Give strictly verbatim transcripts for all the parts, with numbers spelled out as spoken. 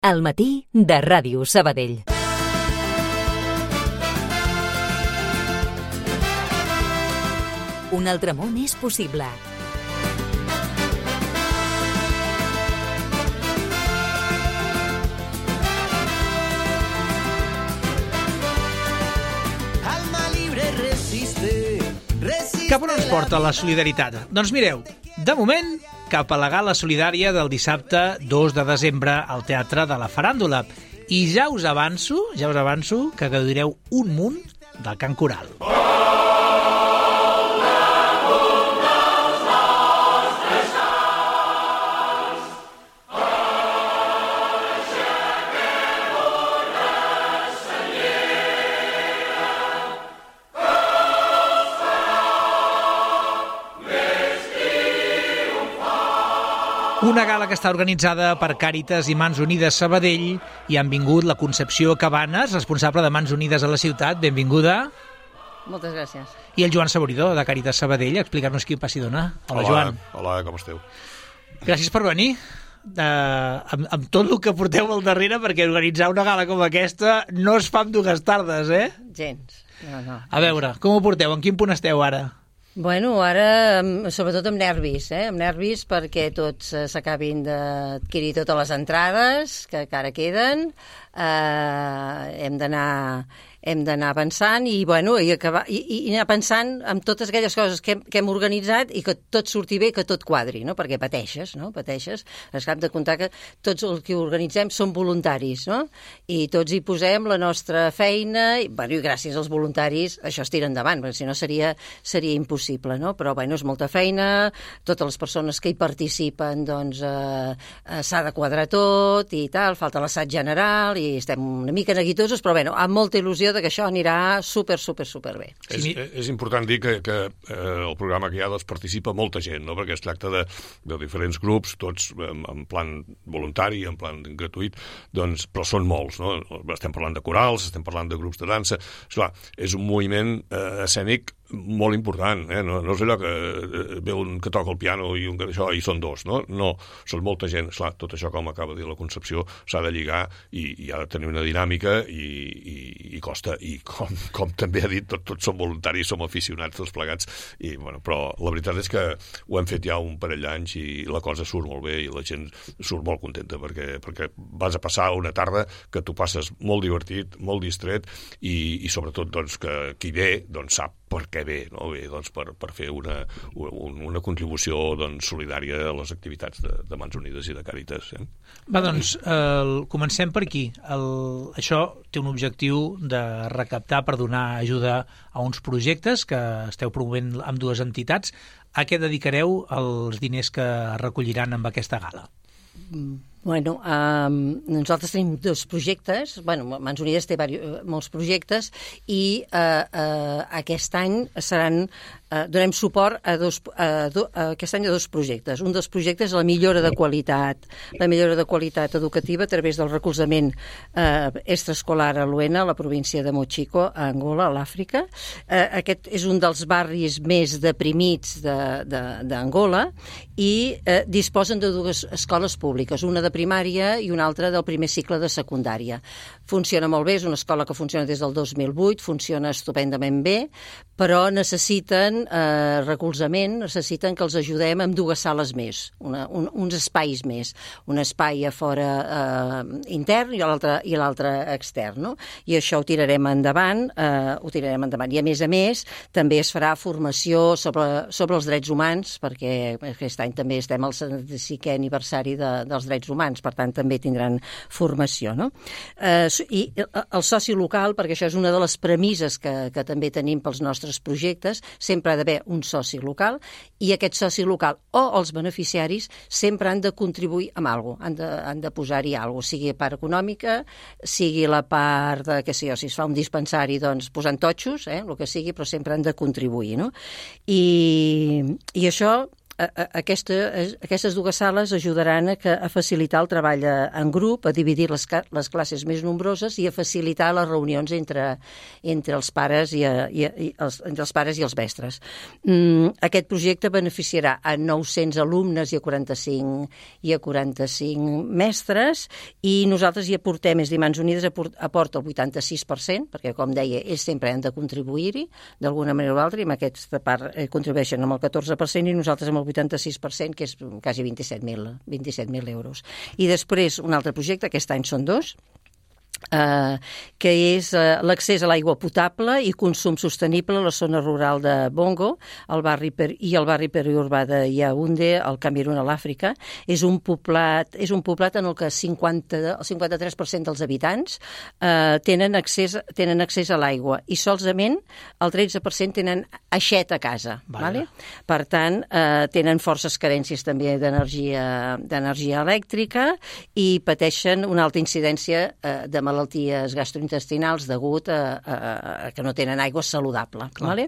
Al matí de Ràdio Sabadell. Un altre món és possible. Cap on ens porta la solidaritat? Doncs mireu, de moment, cap a la gala solidària del dissabte dos de desembre al Teatre de la Faràndula. I ja us avanço, ja us avanço que gaudireu un munt del cant coral. Una gala que està organitzada per Càritas i Mans Unides Sabadell i han vingut la Concepció Cabanes, responsable de Mans Unides a la ciutat. Benvinguda. Moltes gràcies. I el Joan Saboridor, de Càritas Sabadell, a explicar-nos qui passi dona. Hola, hola, Joan. Hola, com esteu? Gràcies per venir. Uh, amb, amb tot el que porteu al darrere, perquè organitzar una gala com aquesta no es fa en dues tardes, eh? Gens. No, no. A veure, com ho porteu? En quin punt esteu ara? Bueno, ara, sobretot amb nervis, eh? Amb nervis perquè tots s'acabin d'adquirir totes les entrades que encara queden. Eh, hem d'anar hem d'anar avançant i, bueno, i, acabar, i, i anar pensant en totes aquelles coses que hem, que hem organitzat i que tot surti bé, que tot quadri, no? Perquè pateixes, no? Pateixes. Es cap de comptar que tots els que organitzem són voluntaris, no? I tots hi posem la nostra feina i, bueno, i gràcies als voluntaris això es tira endavant, perquè si no seria, seria impossible, no? Però, bueno, és molta feina, totes les persones que hi participen, doncs, eh, eh, s'ha de quadrar tot i tal, falta l'assaig general i estem una mica neguitosos, però, bueno, amb molta il·lusió de que això anirà super, super, super bé. És, és important dir que, que eh, el programa que hi ha doncs, participa molta gent, no? Perquè es tracta de, de diferents grups, tots en, en plan voluntari, en plan gratuït, doncs, però són molts, no? Estem parlant de corals, estem parlant de grups de dansa. Esclar, és un moviment eh, escènic molt important, eh? no, no és allò que eh, ve un que toca el piano i un que això i són dos, no? No, són molta gent. Esclar, tot això, com acaba de dir la Concepció, s'ha de lligar i, i ha de tenir una dinàmica i, i, i costa, i com, com també ha dit, tot, tots som voluntaris, som aficionats tots plegats, i, bueno, però la veritat és que ho hem fet ja un parell d'anys i la cosa surt molt bé i la gent surt molt contenta perquè, perquè vas a passar una tarda que tu passes molt divertit, molt distret i, i sobretot doncs, que qui ve doncs, sap per què bé, no? Bé, doncs per, per fer una, una contribució doncs, solidària a les activitats de, de Mans Unides i de Càritas. Eh? Va, doncs, el, comencem per aquí. El, això té un objectiu de recaptar per donar ajuda a uns projectes que esteu promovent amb dues entitats. A què dedicareu els diners que recolliran amb aquesta gala? Bueno, um, nosaltres tenim dos projectes, bueno, Mans Unides té diversos, molts projectes i uh, uh, aquest any seran, uh, donem suport a dos, a do, a aquest any a dos projectes. Un dels projectes és la millora de qualitat, la millora de qualitat educativa a través del recolzament uh, extraescolar a Luena, a la província de Mochico, a Angola, a l'Àfrica. Uh, aquest és un dels barris més deprimits d'Angola i uh, disposen de dues escoles públiques, una de primària i una altra del primer cicle de secundària. Funciona molt bé, és una escola que funciona des del dos mil vuit, funciona estupendament bé, però necessiten eh, recolzament, necessiten que els ajudem amb dues sales més, una, un, uns espais més, un espai a fora eh, intern i l'altre i l'altre extern, no? I això ho tirarem endavant, eh, ho tirarem endavant. I a més a més, també es farà formació sobre, sobre els drets humans, perquè aquest any també estem al setanta-cinquè aniversari de, dels drets humans, per tant també tindran formació, no? Eh, I el soci local, perquè això és una de les premisses que, que també tenim pels nostres projectes, sempre ha d'haver un soci local i aquest soci local o els beneficiaris sempre han de contribuir amb alguna cosa, han de, han de posar-hi alguna cosa, sigui part econòmica, sigui la part de, que sigui, o si es fa un dispensari, doncs posant totxos, eh, el que sigui, però sempre han de contribuir, no? I, i això a, a, aquesta, aquestes dues sales ajudaran a, que, a facilitar el treball en grup, a dividir les, les classes més nombroses i a facilitar les reunions entre, entre, els, pares i, a, i, a, i els, entre els pares i els mestres. Mm, aquest projecte beneficiarà a nou-cents alumnes i a quaranta-cinc, i a quaranta-cinc mestres, i nosaltres hi aportem, és dir, Mans Unides aporta el vuitanta-sis per cent, perquè, com deia, ells sempre han de contribuir-hi d'alguna manera o altra, i amb aquesta part eh, contribueixen amb el catorze per cent i nosaltres amb el vuitanta-sis per cent, que és quasi vint-i-set mil euros. I després, un altre projecte, aquest any són dos, Uh, que és uh, l'accés a l'aigua potable i consum sostenible a la zona rural de Bongo el barri per, i el barri periurbà de Yaoundé, al Camerun, a l'Àfrica. És un poblat, és un poblat en el que cinquanta, el cinquanta-tres per cent dels habitants uh, tenen, accés, tenen accés a l'aigua i solament el tretze per cent tenen aixet a casa. Vale. Per tant, uh, tenen forces carències també d'energia d'energia elèctrica i pateixen una alta incidència uh, de malalties gastrointestinals degut a, a, a que no tenen aigua saludable. Vale?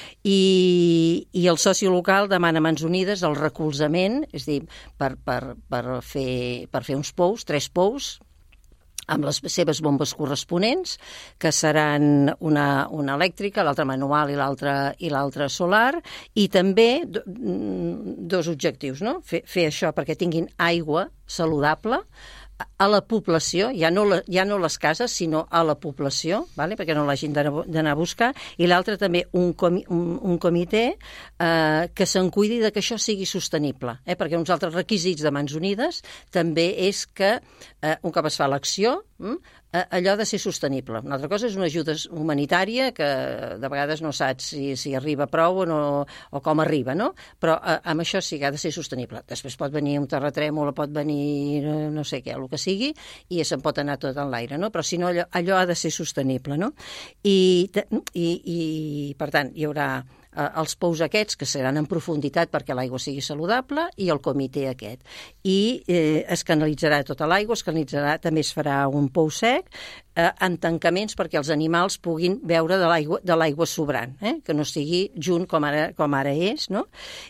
I, I el soci local demana a Mans Unides el recolzament, és a dir, per, per, per, fer, per fer uns pous, tres pous, amb les seves bombes corresponents, que seran una, una elèctrica, l'altra manual i l'altra i l'altra solar, i també do, dos objectius, no? Fer, fer això perquè tinguin aigua saludable a la població, ja no, la, ja no les cases, sinó a la població, vale? Perquè no l'hagin d'anar a buscar, i l'altre també un, comi, un, un comitè eh, que se'n cuidi de que això sigui sostenible, eh? Perquè uns altres requisits de Mans Unides també és que eh, un cop es fa l'acció, hm, allò ha de ser sostenible. Una altra cosa és una ajuda humanitària que de vegades no saps si, si arriba prou o, no, o com arriba, no? Però eh, amb això sí que ha de ser sostenible. Després pot venir un terratrèmol, pot venir no sé què, el que sigui, i se'n pot anar tot en l'aire, no? Però si no, allò, allò ha de ser sostenible, no? I, i, i per tant, hi haurà eh, els pous aquests que seran en profunditat perquè l'aigua sigui saludable i el comitè aquest. I eh, es canalitzarà tota l'aigua, es canalitzarà, també es farà un pou sec eh, en tancaments perquè els animals puguin beure de l'aigua de l'aigua sobrant, eh? Que no sigui junt com ara, com ara és, no?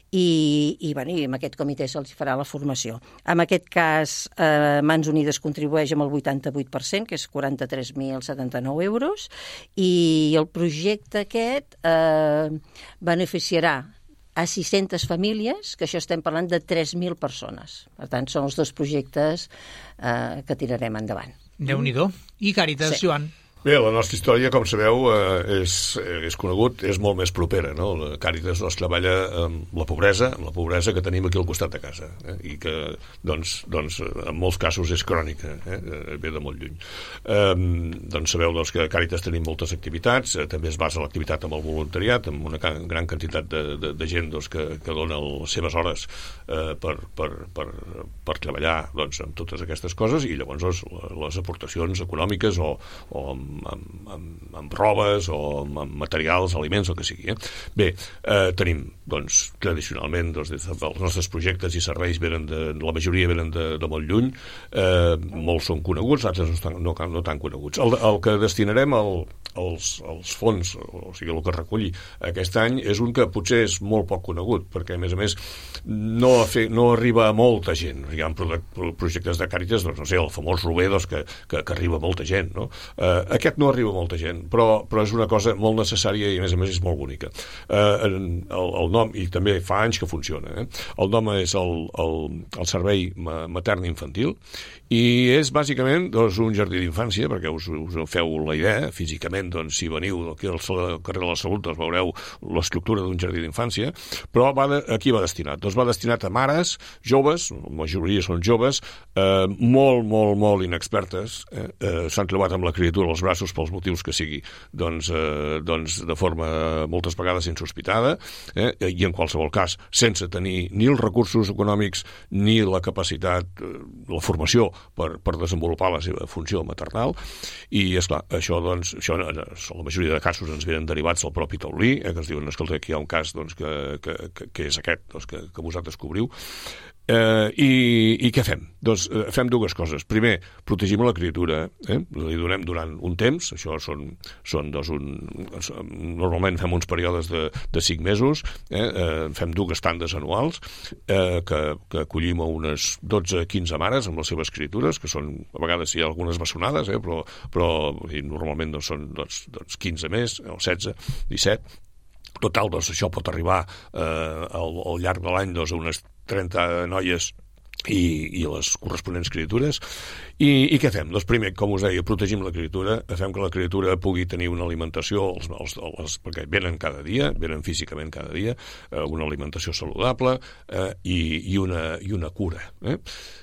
I, i, bueno, i amb aquest comitè se'ls farà la formació. En aquest cas, eh, Mans Unides contribueix amb el vuitanta-vuit per cent, que és quaranta-tres mil setanta-nou euros, i el projecte aquest eh, beneficiarà a sis-centes famílies, que això estem parlant de tres mil persones. Per tant, són els dos projectes eh, que tirarem endavant. Déu-n'hi-do. I Càritas, sí. Joan? Bé, la nostra història, com sabeu, eh, és, és conegut, és molt més propera, no? La Càritas doncs, treballa amb la pobresa, amb la pobresa que tenim aquí al costat de casa, eh? I que, doncs, doncs, en molts casos és crònica, eh? Ve de molt lluny. Eh, doncs sabeu doncs, que a Càritas tenim moltes activitats, eh, també es basa l'activitat amb el voluntariat, amb una gran quantitat de, de, de gent doncs, que, que dona les seves hores eh, per, per, per, per treballar doncs, amb totes aquestes coses, i llavors doncs, les aportacions econòmiques o, o amb Amb, amb, amb robes o amb, amb materials, aliments, el que sigui. Eh? Bé, eh, tenim, doncs, tradicionalment, doncs, des dels nostres projectes i serveis venen de, la majoria venen de, de molt lluny, eh, molts són coneguts, altres no, estan, no, no tan coneguts. El, el que destinarem al, als, als fons, o sigui, el que recolli aquest any, és un que potser és molt poc conegut, perquè, a més a més, no, fe, no arriba a molta gent. Hi ha projectes de Càritas, doncs, no sé, el famós Rober, doncs, que, que, que arriba a molta gent, no? Eh, Aquest no arriba a molta gent, però, però és una cosa molt necessària i, a més a més, és molt bonica. Eh, el, el nom, i també fa anys que funciona, eh? El nom és el, el, el Servei Matern-Infantil, i és bàsicament doncs, un jardí d'infància, perquè us, us feu la idea, físicament, doncs, si veniu aquí al carrer de la Salut, doncs veureu l'estructura d'un jardí d'infància, però va de, aquí va destinat. Doncs va destinat a mares, joves, la majoria són joves, eh, molt, molt, molt inexpertes, eh, eh, s'han trobat amb la criatura als braços pels motius que sigui, doncs, eh, doncs de forma moltes vegades insospitada, eh, i en qualsevol cas sense tenir ni els recursos econòmics ni la capacitat, eh, la formació per, per desenvolupar la seva funció maternal, i és clar, això, doncs, això en la majoria de casos ens venen derivats del propi taulí, eh, que ens diuen, escolta, aquí hi ha un cas doncs, que, que, que, que és aquest doncs, que, que vosaltres cobriu. Eh, i, I què fem? Doncs eh, fem dues coses. Primer, protegim la criatura, eh? Li donem durant un temps, això són, són doncs un, normalment fem uns períodes de, de cinc mesos, eh? Eh, fem dues tandes anuals, eh, que, que acollim a unes dotze a quinze mares amb les seves criatures, que són, a vegades hi ha algunes bessonades, eh? però, però i normalment doncs, són doncs, doncs quinze més, o setze, disset. Total, doncs això pot arribar eh, al, al llarg de l'any doncs, a unes trenta noies i, i les corresponents criatures. I, I què fem? Doncs primer, com us deia, protegim la criatura, fem que la criatura pugui tenir una alimentació, els, els, els, perquè venen cada dia, venen físicament cada dia, eh, una alimentació saludable eh, i, i, una, i una cura. Eh?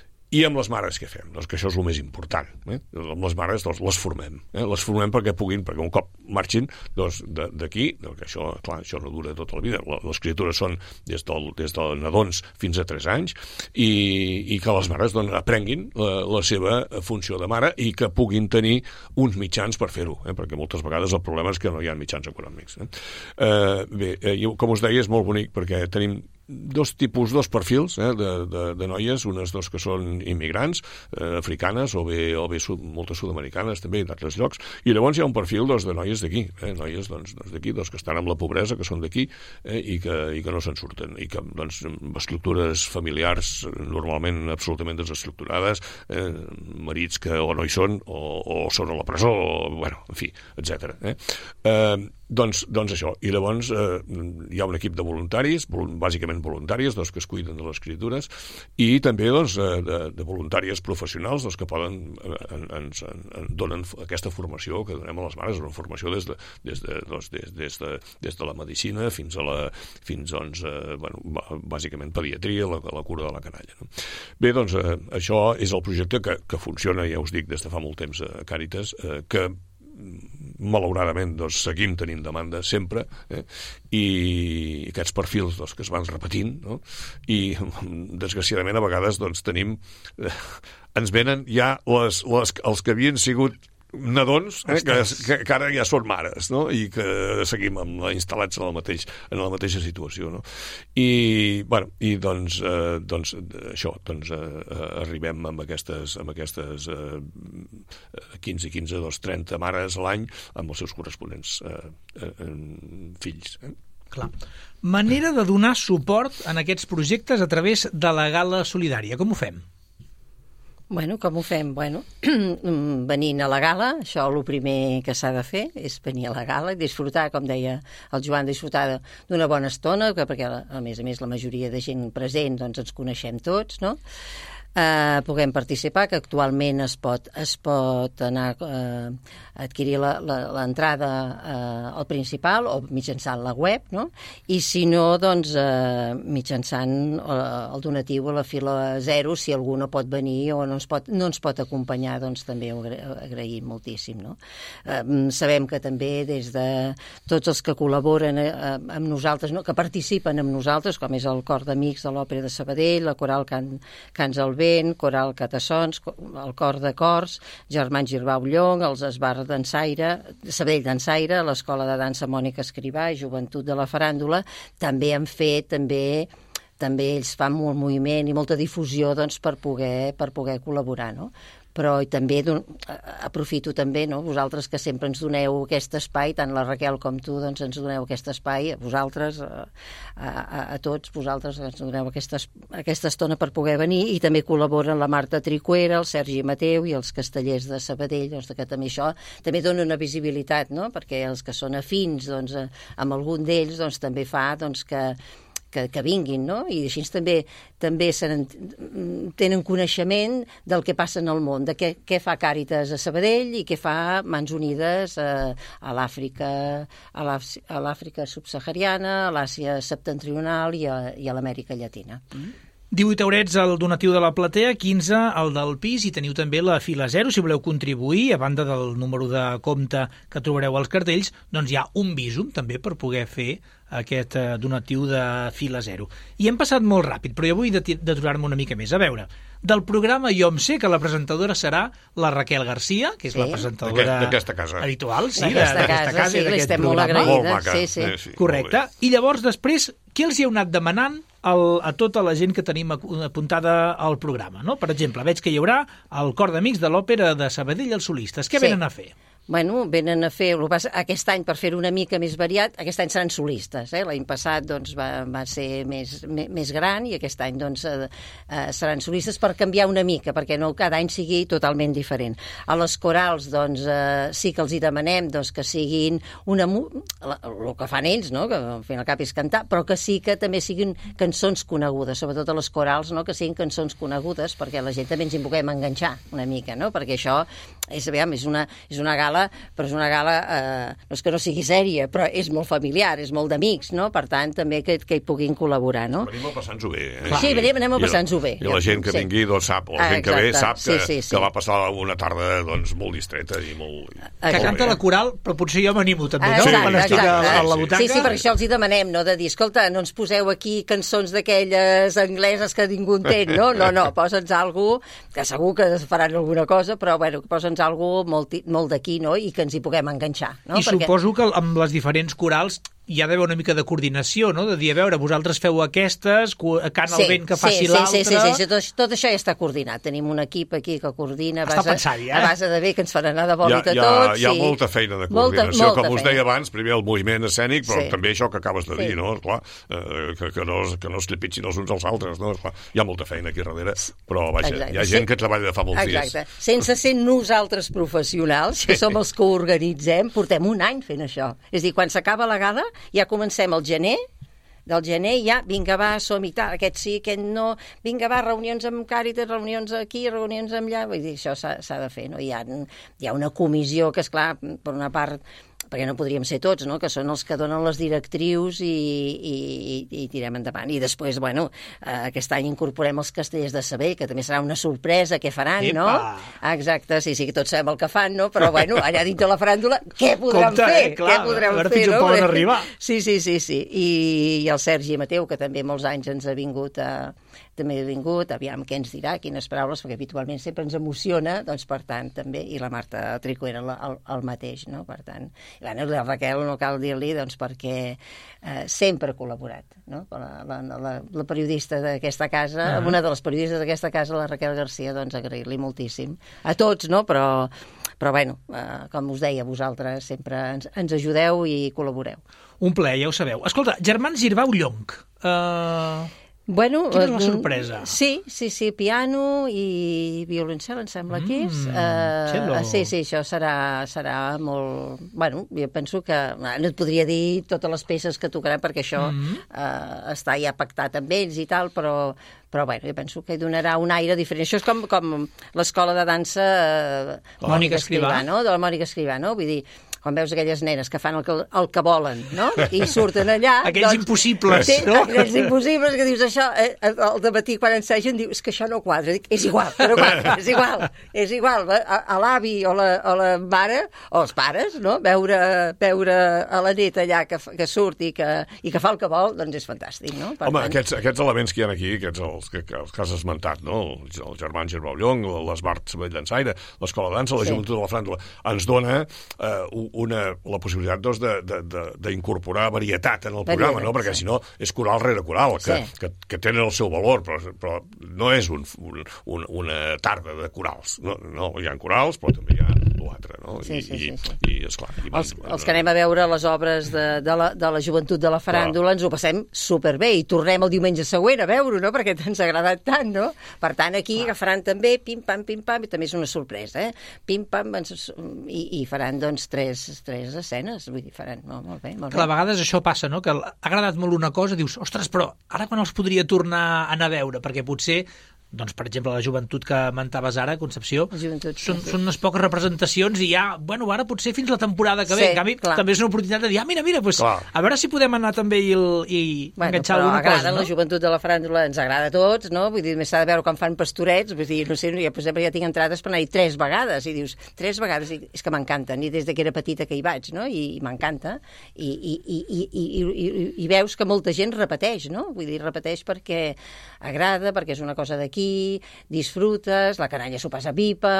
I amb les mares què fem? Doncs que això és el més important. Eh? Amb les mares doncs, les formem. Eh? Les formem perquè puguin, perquè un cop marxin doncs, d'aquí, doncs, això, clar, això no dura tota la vida. Les criatures són des del, des del nadons fins a tres anys i, i que les mares doncs, aprenguin la, la seva funció de mare i que puguin tenir uns mitjans per fer-ho, eh? Perquè moltes vegades el problema és que no hi ha mitjans econòmics. Eh? Eh, bé, eh, com us deia, és molt bonic perquè tenim dos tipus, dos perfils eh, de, de, de noies, unes dos que són immigrants, eh, africanes o bé, o bé sud, moltes sud-americanes també d'altres llocs, i llavors hi ha un perfil doncs, de noies d'aquí, eh, noies doncs, d'aquí, doncs, que estan amb la pobresa, que són d'aquí eh, i, que, i que no se'n surten, i que doncs, amb estructures familiars normalment absolutament desestructurades, eh, marits que o no hi són o, o són a la presó, o, bueno, en fi, etcètera. Eh? Eh, Doncs, doncs això, i llavors eh, hi ha un equip de voluntaris, bàsicament voluntàries, doncs, que es cuiden de les criatures, i també doncs, de, de voluntàries professionals doncs, que poden, en, ens en, en donen aquesta formació que donem a les mares, una formació des de, des de, doncs, des, des de, des de la medicina fins a la, fins, doncs, eh, bueno, bàsicament pediatria, la, la cura de la canalla. No? Bé, doncs, eh, això és el projecte que, que funciona, ja us dic, des de fa molt temps a Càritas, eh, que malauradament doncs, seguim tenint demanda sempre eh? I aquests perfils doncs, que es van repetint, no? I desgraciadament a vegades doncs, tenim eh, ens venen ja les, les, els que havien sigut nadons eh, que, que, que ara ja són mares, no? I que seguim amb, instal·lats en la, mateix, en la mateixa situació, no? I, bueno, i doncs, eh, doncs això, doncs, eh, arribem amb aquestes, amb aquestes eh, quinze, quinze, dos, trenta mares a l'any amb els seus corresponents eh, eh, fills. Eh? Clar. Manera de donar suport en aquests projectes a través de la Gala Solidària. Com ho fem? Bueno, com ho fem? Bueno, venint a la gala, això el primer que s'ha de fer és venir a la gala i disfrutar, com deia el Joan, disfrutar d'una bona estona, perquè a més a més la majoria de gent present doncs ens coneixem tots, no? Eh, puguem participar, que actualment es pot, es pot anar eh, a adquirir l'entrada eh, al principal o mitjançant la web, no? I si no, doncs eh, mitjançant el donatiu a la fila zero, si algú no pot venir o no ens pot, no ens pot acompanyar, doncs també ho agraïm moltíssim, no? Eh, sabem que també des de tots els que col·laboren eh, amb nosaltres, no? Que participen amb nosaltres, com és el Cor d'Amics de l'Òpera de Sabadell, la Coral Can, Cants al Vent, Coral Catassons, el Cor de Cors, Germans Girbau Llong, els Esbars Dansaire, Sabadell Dansaire, l'Escola de Dansa Mònica Escrivà i Joventut de la Faràndula, també han fet, també també ells fan molt moviment i molta difusió doncs, per poder per poder col·laborar, no? Però i també aprofito també, no? Vosaltres que sempre ens doneu aquest espai, tant la Raquel com tu doncs ens doneu aquest espai, a vosaltres, a, a, a tots vosaltres ens doneu aquesta, aquesta estona per poder venir, i també col·laboren la Marta Tricuera, el Sergi Mateu i els castellers de Sabadell, doncs que també això també dona una visibilitat, no? Perquè els que són afins doncs, amb algun d'ells doncs, també fa doncs, que Que, que vinguin, no? I així també també tenen coneixement del que passa en el món, de què, què fa Càritas a Sabadell i què fa Mans Unides a, a l'Àfrica a l'Àfrica subsahariana, a l'Àsia septentrional i a, i a l'Amèrica Llatina. Mm. divuit eurets el donatiu de la platea, quinze el del pis, i teniu també la fila zero si voleu contribuir, a banda del número de compte que trobareu als cartells, doncs hi ha un bísum també per poder fer aquest donatiu de fila zero. I hem passat molt ràpid, però jo vull d'aturar-me una mica més. A veure, del programa jo em sé que la presentadora serà la Raquel Garcia, que és sí. la presentadora d'aquesta casa habitual, sí, d'aquesta casa, casa, sí, li estem molt agraïdes. Molt maca. Sí, sí. Eh, sí, correcte. I llavors després, què els hi heu anat demanant el, a tota la gent que tenim apuntada al programa, no? Per exemple, veig que hi haurà el cor d'amics de l'Òpera de Sabadell, els solistes. Què Sí. venen a fer? Bueno, venen a fer, aquest any, per fer-ho una mica més variat, aquest any seran solistes. Eh? L'any passat doncs, va, va ser més, més, més gran i aquest any doncs, eh, eh, seran solistes per canviar una mica, perquè no cada any sigui totalment diferent. A les corals doncs, eh, sí que els hi demanem doncs, que siguin una... el que fan ells, no? Que al fin i al cap és cantar, però que sí que també siguin cançons conegudes, sobretot a les corals, no? Que siguin cançons conegudes, perquè la gent també ens hi puguem enganxar una mica, no? Perquè això és, aviam, és, una, és una gala, però és una gala, eh, no és que no sigui sèria, però és molt familiar, és molt d'amics, no? Per tant, també que, que hi puguin col·laborar, no? Venim a passar-nos-ho bé. Eh? Clar. Sí, venim, anem a passar-nos-ho bé. I la gent que sí. vingui, doncs sap, o la ah, gent que ve sap que, sí, sí, sí. que va passar una tarda doncs, molt distreta i molt... Que molt canta bé. la coral, però potser jo m'animo també, no? Exacte, Quan estic a, a la butaca. Sí, sí, per això els hi demanem, no? De dir, escolta, no ens poseu aquí cançons d'aquelles angleses que ningú entén, no? No, no, posa'ns algú, que segur que faran alguna cosa, però, bueno, posa'ns algú molt, molt d'aquí, no? I que ens hi puguem enganxar, no? I Perquè... suposo que amb les diferents corals hi ha d'haver una mica de coordinació, no? De dir, a veure, vosaltres feu aquestes, cant sí, el vent que faci sí, l'altre... Sí, sí, sí, sí, tot, tot això ja està coordinat. Tenim un equip aquí que coordina a Està base, pensat, ja, eh? a base de bé que ens faran anar de bòlit a hi ha, tots. Hi ha i... molta feina de molta, coordinació, molta com us feina. deia abans, primer el moviment escènic, però Sí. també això que acabes de dir, Sí. no? Clar, eh, que, que, no, que no es trepitgin els uns als altres, no? Clar, hi ha molta feina aquí darrere, però vaja, Exacte. hi ha gent Sí. que treballa de fa molts Exacte. dies. Sense ser nosaltres professionals, que som els que ho organitzem, portem un any fent això. És a dir, quan s'acaba la gala, ja comencem al gener, del gener ja, vinga, va, som i tal, aquest sí, aquest no, vinga, va, reunions amb Càritas, reunions aquí, reunions allà, vull dir, això s'ha de fer, no? Hi ha, hi ha una comissió que, esclar, per una part, perquè no podríem ser tots, no? Que són els que donen les directrius i, i, i, i tirem endavant. I després, bueno, eh, aquest any incorporem els castellers de saber, que també serà una sorpresa, què faran, Epa! no? Exacte, sí, sí, que tots sabem el que fan, no? Però, bueno, allà dintre la faràndula, què podran Compte, fer? eh? Clar, què podran a veure fer, fins on no? poden arribar. Sí, sí, sí, sí. I, i el Sergi Mateu, que també molts anys ens ha vingut a, també ha vingut, aviam què ens dirà, quines paraules, perquè habitualment sempre ens emociona, doncs per tant també, i la Marta Tricó era el, el, el mateix, no? Per tant, i bueno, la Raquel no cal dir-li, doncs perquè eh, sempre ha col·laborat, no? La, la, la, la periodista d'aquesta casa, uh-huh. una de les periodistes d'aquesta casa, la Raquel Garcia, doncs agrair-li moltíssim. A tots, no? Però, però bueno, eh, com us deia, vosaltres sempre ens, ens ajudeu i col·laboreu. Un plaer, ja ho sabeu. Escolta, Germans Girbau Llonc. Uh... Bueno, Quina és la sorpresa? Sí, sí, sí, piano i violoncel, em sembla que és. Mm, uh, cello. sí, sí, això serà, serà molt... Bueno, jo penso que... No et podria dir totes les peces que tocaran, perquè això mm. uh, està ja pactat amb ells i tal, però, però bueno, jo penso que hi donarà un aire diferent. Això és com, com l'escola de dansa uh, Mònica Escrivà, no? De la Mònica Escrivà, no? Vull dir, quan veus aquelles nenes que fan el que, el que volen, no? I surten allà... Aquells doncs, impossibles, sí, no? aquells impossibles que dius això, eh, al dematí quan ensegen dius que això no quadra. Dic, és igual, però quadra, és igual, és igual. A, a l'avi o, la, o la mare, o els pares, no? Veure, veure a la neta allà que, que surt i que, i que fa el que vol, doncs és fantàstic, no? Per Home, tant... aquests, aquests elements que hi ha aquí, aquests els que, que, els que has esmentat, no? El, el Germans Girbau Llonc, l'Esbart Sabell Llançaire, l'Escola de Dansa, la Sí. Joventut de la Fràndula, ens dona eh, una, la possibilitat doncs, d'incorporar varietat en el Varietat, programa, no? Perquè sí. si no és coral rere coral, que, Sí. que, que tenen el seu valor, però, però no és un, un, un, una tarda de corals. No, no, hi ha corals, però també hi ha l'altre, no? Sí, I, sí, sí, i, sí. i esclar... I, Els, els que anem a veure les obres de, de, la, de la joventut de la faràndula ens ho passem superbé i tornem el diumenge següent a veure-ho, no? Perquè ens ha agradat tant, no? Per tant, aquí ah. agafaran també pim-pam, pim-pam, i també és una sorpresa, eh? Pim-pam, i, i faran, doncs, tres, tres escenes, vull dir, faran, no, molt bé, molt bé. Clar, a vegades això passa, no? Que ha agradat molt una cosa, dius, ostres, però ara quan els podria tornar a anar a veure? Perquè potser, doncs, per exemple, la joventut que mentaves ara, Concepció, Joventut, són, sí. són unes poques representacions i ja, bueno, ara potser fins la temporada que ve. Sí, En canvi, clar. també és una oportunitat de dir, ah, mira, mira, pues, Clar. a veure si podem anar també i, el, i Bueno, enganxar però alguna agrada, cosa, no? la joventut de la faràndula ens agrada a tots, no? Vull dir, més s'ha de veure com fan pastorets, vull dir, no sé, ja, per exemple, ja tinc entrades per anar-hi tres vegades, i dius, tres vegades, i és que m'encanten, i des de que era petita que hi vaig, no? I, i m'encanta, i, i, i, i, i, i, i veus que molta gent repeteix, no? Vull dir, repeteix perquè agrada, perquè és una cosa d'aquí, aquí, disfrutes, la canalla s'ho passa pipa,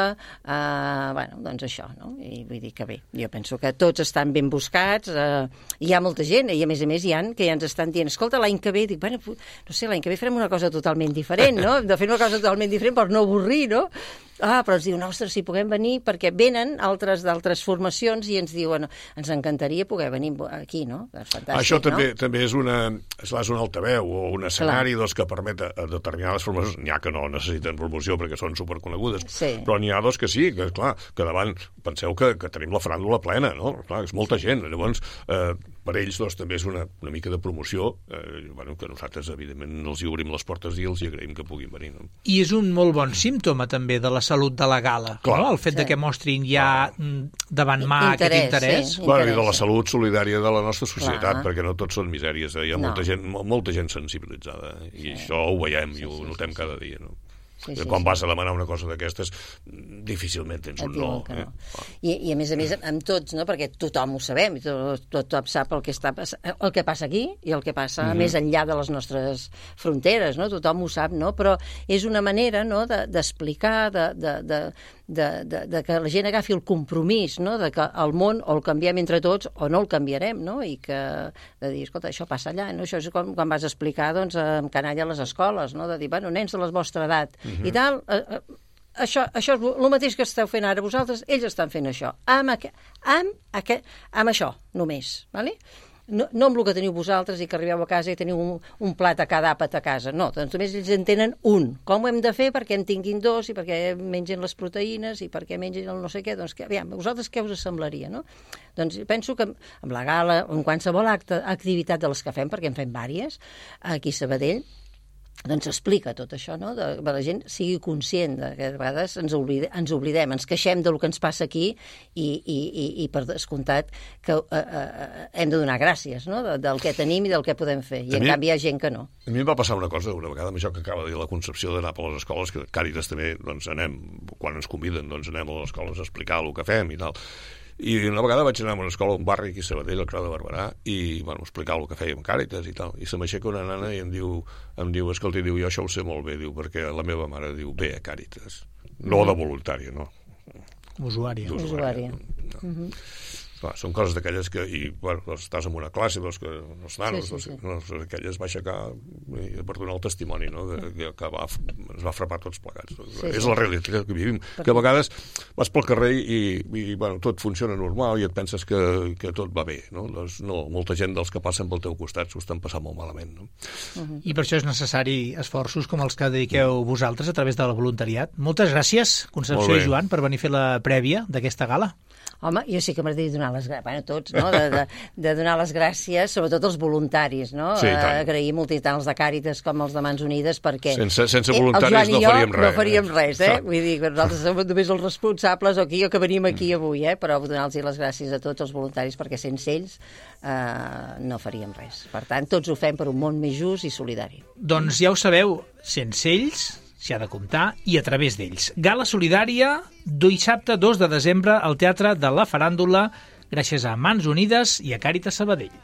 eh, bueno, doncs això, no? I vull dir que bé, jo penso que tots estan ben buscats, eh, hi ha molta gent, i a més a més hi ha que ja ens estan dient, escolta, l'any que ve, dic, bueno, no sé, l'any que ve farem una cosa totalment diferent, no? De fer una cosa totalment diferent per no avorrir, no? Ah, però ens diuen, ostres, si puguem venir, perquè venen altres d'altres formacions i ens diuen, ens encantaria poder venir aquí, no? És fantàstic, això també, no? també és una, és un altaveu o un escenari doncs, que permet a, a determinades formacions, n'hi ha que no necessiten promoció perquè són superconegudes, sí. però n'hi ha dos que sí, que clar, que davant penseu que, que tenim la faràndula plena, no? Clar, és molta gent, llavors eh, per ells doncs, també és una, una mica de promoció, eh, bueno, que nosaltres evidentment els hi obrim les portes i els hi agraïm que puguin venir, no? I és un molt bon símptoma també de la salut de la gala, no? El fet sí. de que mostrin ja davant mà interès, aquest interès. Sí, bueno, i de la salut solidària de la nostra societat, clar. perquè no tots són misèries, eh? Hi ha no. molta gent, molta gent sensibilitzada, i sí. això ho veiem sí, i ho sí, notem sí, cada sí. dia, no? Sí, sí, quan sí. vas a demanar una cosa d'aquestes, difícilment tens un no. no. Eh? I, I a més a més amb tots, no? Perquè tothom ho sabem, i tot, tothom sap el que, està, el que passa aquí i el que passa mm-hmm. més enllà de les nostres fronteres, no? Tothom ho sap, no? Però és una manera, no? d'explicar, de, de, de, de, de, de que la gent agafi el compromís, no? De que el món o el canviem entre tots o no el canviarem, no? I que de dir, escolta, això passa allà, no? Això és com quan vas explicar doncs, amb canalla a les escoles, no? De dir, bueno, nens de la vostra edat, mm-hmm. i tal, eh, eh, això, això és el mateix que esteu fent ara vosaltres, ells estan fent això, amb, aqu amb, aqu amb això, només, vale? No, no amb el que teniu vosaltres i que arribeu a casa i teniu un, un plat a cada àpat a casa, no, doncs només ells en tenen un. Com ho hem de fer perquè en tinguin dos i perquè mengen les proteïnes i perquè mengen el no sé què, doncs que, aviam, vosaltres què us semblaria, no? Doncs penso que amb la gala, en qualsevol acte, activitat de les que fem, perquè en fem vàries, aquí a Sabadell, doncs explica tot això, no? De, que la gent sigui conscient de que a vegades ens, oblide, ens oblidem, ens queixem del que ens passa aquí i, i, i, i per descomptat que eh, eh, hem de donar gràcies, no? De, del que tenim i del que podem fer, i en canvi hi ha gent que no. A mi em va passar una cosa una vegada amb això que acaba de dir la Concepció d'anar per les escoles, que Càritas també doncs, anem, quan ens conviden doncs anem a les escoles a explicar el que fem i tal. I una vegada vaig anar a una escola, a un barri aquí a Sabadell, al Creu de Barberà, i bueno, explicar el que fèiem Càritas i tal. I se m'aixeca una nana i em diu, em diu, escolta, diu, jo això ho sé molt bé, diu, perquè la meva mare diu, ve a Càritas. No de voluntària, no. Usuària. Usuària. No. Mm-hmm. Clar, són coses d'aquelles que, i, bueno, doncs estàs en una classe, doncs, que els nanos, sí, sí, sí. doncs, aquelles va aixecar i, per donar el testimoni, no?, de, que, que va, ens va frapar tots plegats. Sí, és sí. la realitat que vivim, Perquè... que a vegades vas pel carrer i, i bueno, tot funciona normal i et penses que, que tot va bé, no? Doncs no, molta gent dels que passen pel teu costat s'ho estan passant molt malament, no? Uh-huh. I per això és necessari esforços com els que dediqueu vosaltres a través del voluntariat. Moltes gràcies, Concepció i Joan, per venir a fer la prèvia d'aquesta gala. Home, jo sí que m'agradaria donar les gràcies, bueno, tots, no? De, de, de donar les gràcies, sobretot als voluntaris, no? Sí, uh, agrair molt tant els de Càritas com els de Mans Unides, perquè... Sense, sense voluntaris eh, no faríem res. No faríem res, eh? Vull dir, nosaltres som només els responsables, o aquí, o que venim aquí avui, eh? Però donar-los les gràcies a tots els voluntaris, perquè sense ells uh, no faríem res. Per tant, tots ho fem per un món més just i solidari. Doncs ja ho sabeu, sense ells s'hi ha de comptar i a través d'ells. Gala solidària, dissabte dos de desembre al Teatre de la Faràndula, gràcies a Mans Unides i a Càritas Sabadell.